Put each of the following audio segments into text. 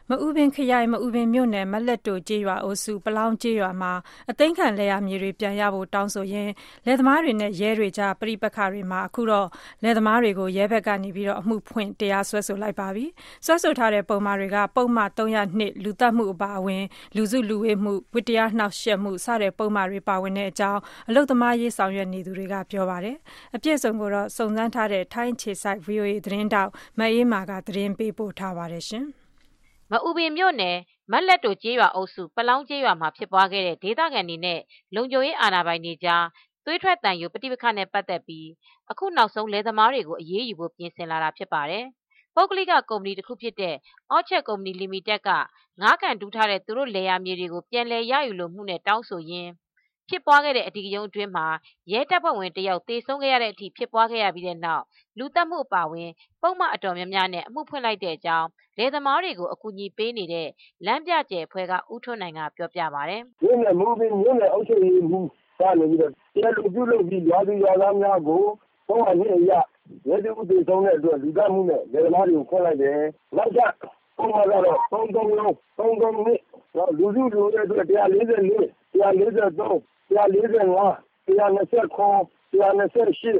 မအူပင်ခရိုင်မအူပင်မြို့နယ်မလက်တိုကျေးရွာအုပ်စုပလောင်းကျေးရွာမှာအသိမ်းခံလယ်ယာမြေတွေပြန်ရဖို့တောင်းဆိုရင်းလယ်သမားတွေနဲ့ရဲတွေကြားပဋိပက္ခတွေမှာအခုတော့လယ်သမားတွေကိုရဲဘက်ကနေပြီးတော့အမှုဖွင့်တရားစွဲဆိုလိုက်ပါပြီ။စွဲဆိုထားတဲ့ပုံမှားတွေကပုံမှန်302လူသတ်မှုအပါအဝင်လူစုလူဝေးမှုဝတ္တရားနှောက်ယှက်မှုစတဲ့ပုံမှားတွေပါဝင်တဲ့အကြောင်းအလုပ်သမားရေးဆောင်ရွက်နေသူတွေကပြောပါတယ်။အပြည့်အစုံကိုတော့စုံစမ်းထားတဲ့ထိုင်းခြေစိုက် VOA သတင်းတောက်မအေးမာကသတင်းပေးပို့ထားပါတယ်ရှင်။မအူပင်မြို့နယ်မက်လက်တိုကျေးရွာအုပ်စုပလောင်းကျေးရွာမှာဖြစ်ပွားခဲ့တဲ့ဒေသခံတွေနဲ့လုံခြုံရေးအာဏာပိုင်တွေကြားသွေးထွက်တန်ယူပဋိပက္ခနဲ့ပတ်သက်ပြီးအခုနောက်ဆုံးလယ်သမားတွေကိုအရေးယူဖို့ပြင်ဆင်လာတာဖြစ်ပါတယ်။ပုဂ္ဂလိကကုမ္ပဏီတစ်ခုဖြစ်တဲ့အော့ချက်ကုမ္ပဏီလီမိတက်ကငါးကန်တူးထားတဲ့သူတို့လယ်ယာမြေတွေကိုပြန်လည်ရယူလိုမှုနဲ့တောင်းဆိုရင်းဖြစ်ပွားခဲ့တဲ့အဓိကရုဏ်းအတွင်းမှာရဲတပ်ဖွဲ့ဝင်တယောက်သေဆုံးခဲ့ရတဲ့အထိဖြစ်ပွားခဲ့ရပြီးတဲ့နောက်လူသက်မှုအပါအဝင်ပုံမှန်အတော်များများနဲ့အမှုဖွင့်လိုက်တဲ့အကြောင်းလယ်သမားတွေကိုအကူအညီပေးနေတဲ့လမ်းပြကျယ်အဖွဲ့ကဦးထွန်းနိုင်ကပြောပြပါတယ်။မြို့နယ်မူပင်မြို့နယ်အုပ်ချုပ်ရေးမှူးကနေပြီးတော့တရားလူပြုလုပ်ပြီးရွာသူရွာသားများကိုပုံမှန်နဲ့အရရဲတပ်ဖွဲ့သေဆုံးတဲ့အတွက်လူသက်မှုနဲ့လယ်သမားတွေကိုဖွင့်လိုက်တယ်။နောက်ထပ်ပုံမှန်ကတော့33နှစ်လူစုလူဝေးအတွက်144 143 145 129 128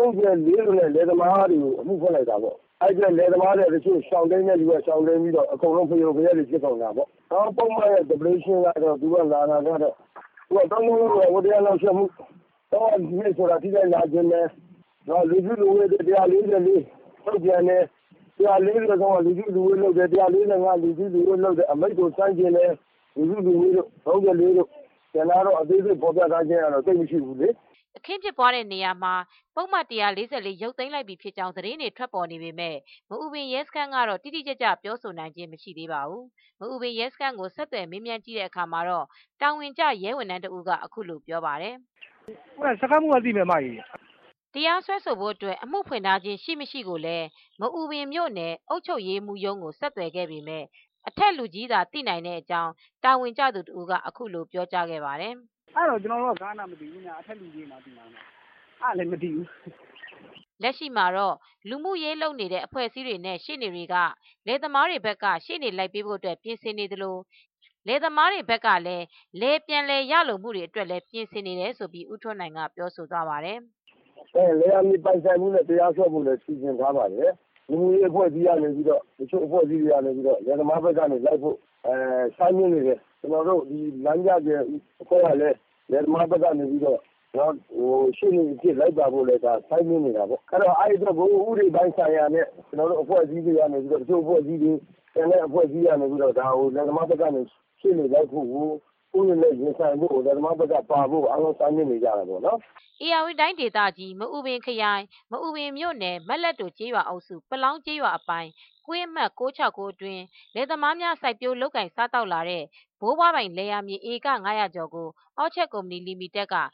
34နဲ့လယ်သမားတွေကိုအမှုဖွင့်လိုက်တာပေါ့။အဲ့ဒီလယ်သမားတွေတချို့ရှောင်းတိန်တဲ့လူကရှောင်းတိန်ပြီးတော့အကုန်လုံးဖျော်ဖျက်တွေဖြစ်ကုန်တာပေါ့။ပုံမှန်ရဲ့ depression ကတော့သူကလာတာကတော့သူကတောင်းလို့ဝတရားလောက်ချက်မှုတော့ဒီနေ့ဆိုတာထိခိုက်လာခြင်းနဲ့လူစုလူဝေးတွေ144ထုတ်ပြန်တယ်140ကောင်လူစုလူဝေးလုပ်တယ်145လူစုလူဝေးလုပ်တယ်အမိတ်ကိုစမ်းကျင်တယ်လူစုလူဝေးတို့34တို့ကျန်တော့အသေးစိတ်ပေါ်ပြထားခြင်းကတော့သိမရှိဘူးလေ။အခင်းဖြစ်ပွားတဲ့နေရာမှာပုံမှန်144ရုပ်သိမ်းလိုက်ပြီဖြစ်ကြောင်းသတင်းတွေထွက်ပေါ်နေပေမဲ့မအူပင်ရဲစခန်းကတော့တိတိကျကျပြောဆိုနိုင်ခြင်းမရှိသေးပါဘူး။မအူပင်ရဲစခန်းကိုဆက်သွယ်မေးမြန်းကြည့်တဲ့အခါမှာတော့တာဝန်ကျရဲဝန်ထမ်းတဦးကအခုလိုပြောပါတယ်။ဟုတ်စခန်းမှုကသိမယ်မကြီး။တရားစွဲဆိုဖို့အတွက်အမှုဖွင့်ထားခြင်းရှိမရှိကိုလည်းမအူပင်မြို့နယ်အုပ်ချုပ်ရေးမှူးရုံးကိုဆက်သွယ်ခဲ့ပေမဲ့အထက်လူကြီးသာသိနိုင်တဲ့အကြောင်းတာဝန်ကျသူတဦးကအခုလိုပြောကြားခဲ့ပါတယ်။အဲ့တော့ကျွန်တော်တို့ကကားနာမသိဘူးညာအထက်လူကြီးမှသိမှာအဲ့လည်းမသိဘူးလက်ရှိမှာတော့လူမှုရေးလုပ်နေတဲ့အဖွဲ့အစည်းတွေနဲ့ရှေ့နေတွေကလယ်သမားတွေဘက်ကရှေ့နေလိုက်ပေးဖို့အတွက်ပြင်ဆင်နေသလိုလယ်သမားတွေဘက်ကလည်းလယ်ပြန်လည်ရလိုမှုတွေအတွက်လည်းပြင်ဆင်နေတယ်ဆိုပြီးဦးထွန်းနိုင်ကပြောဆိုသွားပါတယ်လယ်ယာမြေပိုင်ဆိုင်မှုနဲ့တရားစွဲဖို့လည်းစီစဉ်ထားပါတယ်လူမှုရေးအဖွဲ့အစည်းကနေပြီးတော့တချို့အဖွဲ့အစည်းတွေကနေပြီးတော့လယ်သမားဘက်ကနေလိုက်ဖို့ဆိုင်နေတယ်ကျွန်တော်တို့ဒီလမ်းကြတဲ့အဖွဲ့ကလည်းလယ်သမားဘက်ကနေပြီးတော့ရှင်းနေဖြစ်လိုက်ပါဖို့လည်းဒါဆိုင်နေနေတာပေါ့အဲ့တော့အဲ့အတွက်ကိုဥပဒေပိုင်းဆိုင်ရာနဲ့ကျွန်တော်တို့အဖွဲ့အစည်းတွေကနေပြီးတော့တချို့အဖွဲ့အစည်းတွေကျန်တဲ့အဖွဲ့အစည်းကနေပြီးတော့ဒါကိုလယ်သမားဘက်ကနေရှင်းနေလိုက်ဖို့ကိုဥပဒေနဲ့ရင်ဆိုင်ဖို့လယ်သမားဘက်ကပါဖို့အားလုံးဆိုင်နေကြတာပေါ့နော်ဧရာဝတီတိုင်းဒေသကြီးမအူပင်ခရိုင်မအူပင်မြို့နယ်မက်လက်တိုကျေးရွာအုပ်စုပလောင်းကျေးရွာအပိုင်းကွင်းမှတ်669အတွင်းလယ်သမားများစိုက်ပျိုးလုပ်ကိုင်စားတောက်လာတဲ့ဘိုးဘွားပိုင်လယ်ယာမြေဧက900ကျော်ကိုအော့ချက်ကုမ္ပဏီလီမိတက်က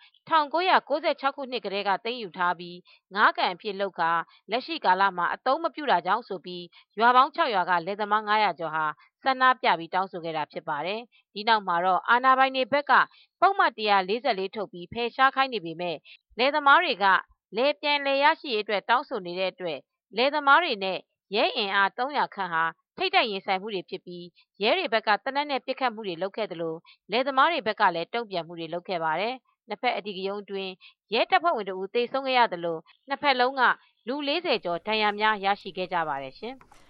1996ခုနှစ်ကတည်းကသိမ်းယူထားပြီးငါးကန်အဖြစ်လုပ်ကာလက်ရှိကာလမှာအသုံးမပြုတာကြောင့်ဆိုပြီးရွာပေါင်း6ရွာကလယ်သမား900ကျော်ဟာဆန္ဒပြပြီးတောင်းဆိုခဲ့တာဖြစ်ပါတယ်။ဒီနောက်မှာတော့အာဏာပိုင်တွေဘက်ကပုံမှန်144ထုတ်ပြီးဖယ်ရှားခိုင်းနေပေမဲ့လယ်သမားတွေကလယ်ပြန်လည်ရရှိရေးအတွက်တောင်းဆိုနေတဲ့အတွက်လယ်သမားတွေနဲ့ရဲအင်အား300ခန့်ဟာထိတ်တိုက်ရင်ဆိုင်မှုတွေဖြစ်ပြီးရဲတွေဘက်ကတနက်နဲ့ပစ်ခတ်မှုတွေလုပ်ခဲ့သလိုလယ်သမားတွေဘက်ကလည်းတုံ့ပြန်မှုတွေလုပ်ခဲ့ပါတယ်။နှစ်ဖက်အဓိကရုဏ်းတွင်ရဲတပ်ဖွဲ့ဝင်တို့သေဆုံးခဲ့ရသလိုနှစ်ဖက်လုံးကလူ40ကျော်ဒဏ်ရာများရရှိခဲ့ကြပါတယ်ရှင်။